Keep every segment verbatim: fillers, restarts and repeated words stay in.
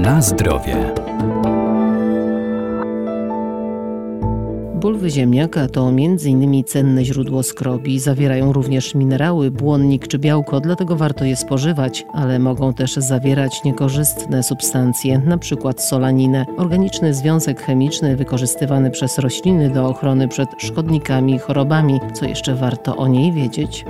Na zdrowie. Bulwy ziemniaka to między innymi cenne źródło skrobi. Zawierają również minerały, błonnik czy białko, dlatego warto je spożywać, ale mogą też zawierać niekorzystne substancje, np. solaninę, organiczny związek chemiczny wykorzystywany przez rośliny do ochrony przed szkodnikami i chorobami. Co jeszcze warto o niej wiedzieć?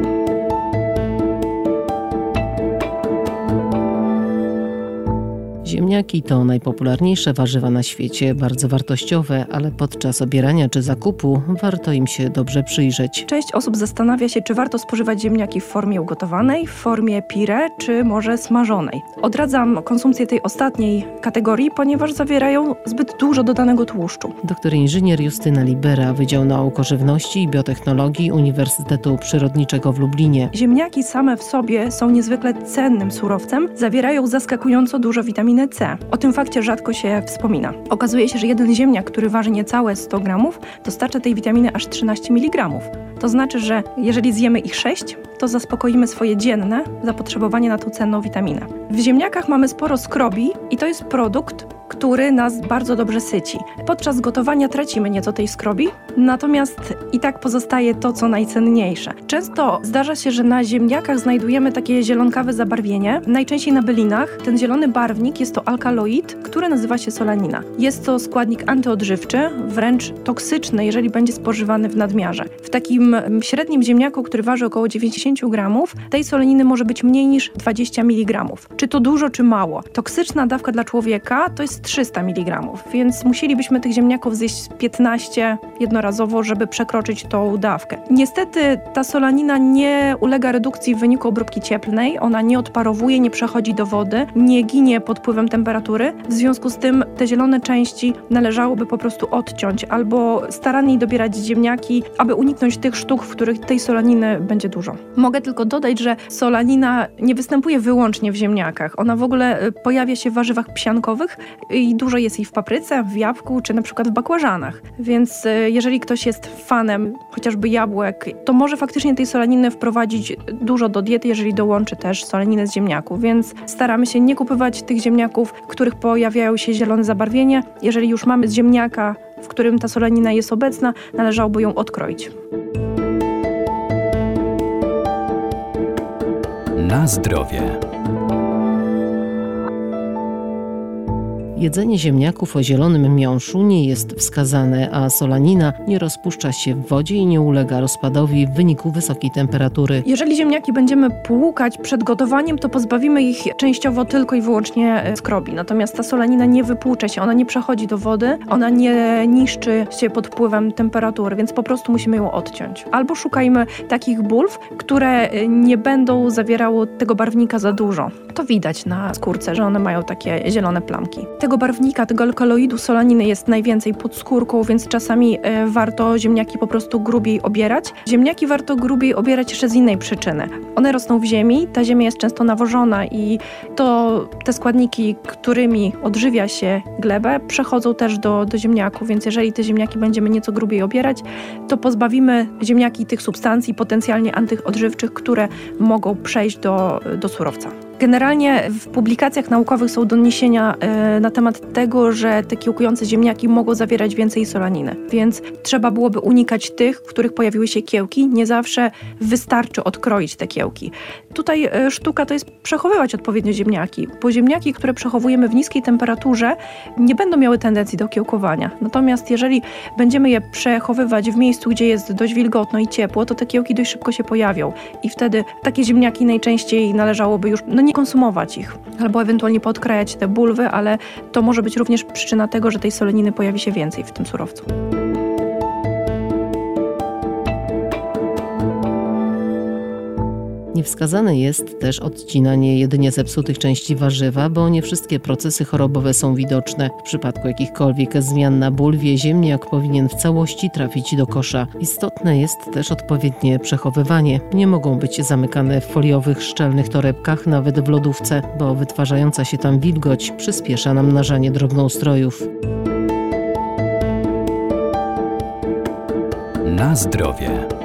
Ziemniaki to najpopularniejsze warzywa na świecie, bardzo wartościowe, ale podczas obierania czy zakupu warto im się dobrze przyjrzeć. Część osób zastanawia się, czy warto spożywać ziemniaki w formie ugotowanej, w formie pire, czy może smażonej. Odradzam konsumpcję tej ostatniej kategorii, ponieważ zawierają zbyt dużo dodanego tłuszczu. Doktor inżynier Justyna Libera, Wydział Nauk o Żywności i Biotechnologii Uniwersytetu Przyrodniczego w Lublinie. Ziemniaki same w sobie są niezwykle cennym surowcem, zawierają zaskakująco dużo witaminy C. O tym fakcie rzadko się wspomina. Okazuje się, że jeden ziemniak, który waży niecałe sto gramów, dostarcza tej witaminy aż trzynaście miligramów. To znaczy, że jeżeli zjemy ich sześć, to zaspokoimy swoje dzienne zapotrzebowanie na tą cenną witaminę. W ziemniakach mamy sporo skrobi i to jest produkt, który nas bardzo dobrze syci. Podczas gotowania tracimy nieco tej skrobi, natomiast i tak pozostaje to, co najcenniejsze. Często zdarza się, że na ziemniakach znajdujemy takie zielonkawe zabarwienie, najczęściej na bylinach. Ten zielony barwnik jest to alkaloid, który nazywa się solanina. Jest to składnik antyodżywczy, wręcz toksyczny, jeżeli będzie spożywany w nadmiarze. W takim średnim ziemniaku, który waży około dziewięćdziesiąt gramów, tej solaniny może być mniej niż dwadzieścia miligramów. Czy to dużo, czy mało? Toksyczna dawka dla człowieka to jest trzysta miligramów, więc musielibyśmy tych ziemniaków zjeść piętnaście jednorazowo, żeby przekroczyć tą dawkę. Niestety ta solanina nie ulega redukcji w wyniku obróbki cieplnej, ona nie odparowuje, nie przechodzi do wody, nie ginie pod wpływem temperatury. W związku z tym te zielone części należałoby po prostu odciąć albo staranniej dobierać ziemniaki, aby uniknąć tych sztuk, w których tej solaniny będzie dużo. Mogę tylko dodać, że solanina nie występuje wyłącznie w ziemniakach. Ona w ogóle pojawia się w warzywach psiankowych i dużo jest jej w papryce, w jabłku czy na przykład w bakłażanach. Więc jeżeli ktoś jest fanem chociażby jabłek, to może faktycznie tej solaniny wprowadzić dużo do diety, jeżeli dołączy też solaninę z ziemniaków. Więc staramy się nie kupować tych ziemniaków, w których pojawiają się zielone zabarwienie. Jeżeli już mamy z ziemniaka, w którym ta solanina jest obecna, należałoby ją odkroić. Na zdrowie. Jedzenie ziemniaków o zielonym miąższu nie jest wskazane, a solanina nie rozpuszcza się w wodzie i nie ulega rozpadowi w wyniku wysokiej temperatury. Jeżeli ziemniaki będziemy płukać przed gotowaniem, to pozbawimy ich częściowo tylko i wyłącznie skrobi. Natomiast ta solanina nie wypłucze się, ona nie przechodzi do wody, ona nie niszczy się pod wpływem temperatury, więc po prostu musimy ją odciąć. Albo szukajmy takich bulw, które nie będą zawierały tego barwnika za dużo. To widać na skórce, że one mają takie zielone plamki. Tego barwnika, tego alkaloidu solaniny jest najwięcej pod skórką, więc czasami e, warto ziemniaki po prostu grubiej obierać. Ziemniaki warto grubiej obierać jeszcze z innej przyczyny. One rosną w ziemi, ta ziemia jest często nawożona i to te składniki, którymi odżywia się glebę, przechodzą też do, do ziemniaków, więc jeżeli te ziemniaki będziemy nieco grubiej obierać, to pozbawimy ziemniaki tych substancji potencjalnie antyodżywczych, które mogą przejść do, do surowca. Generalnie w publikacjach naukowych są doniesienia y, na temat tego, że te kiełkujące ziemniaki mogą zawierać więcej solaniny, więc trzeba byłoby unikać tych, w których pojawiły się kiełki. Nie zawsze wystarczy odkroić te kiełki. Tutaj y, sztuka to jest przechowywać odpowiednio ziemniaki, bo ziemniaki, które przechowujemy w niskiej temperaturze, nie będą miały tendencji do kiełkowania. Natomiast jeżeli będziemy je przechowywać w miejscu, gdzie jest dość wilgotno i ciepło, to te kiełki dość szybko się pojawią i wtedy takie ziemniaki najczęściej należałoby już no, nie konsumować ich, albo ewentualnie podkrajać te bulwy, ale to może być również przyczyna tego, że tej solaniny pojawi się więcej w tym surowcu. Niewskazane jest też odcinanie jedynie zepsutych części warzywa, bo nie wszystkie procesy chorobowe są widoczne. W przypadku jakichkolwiek zmian na bulwie ziemniak powinien w całości trafić do kosza. Istotne jest też odpowiednie przechowywanie. Nie mogą być zamykane w foliowych, szczelnych torebkach, nawet w lodówce, bo wytwarzająca się tam wilgoć przyspiesza namnażanie drobnoustrojów. Na zdrowie.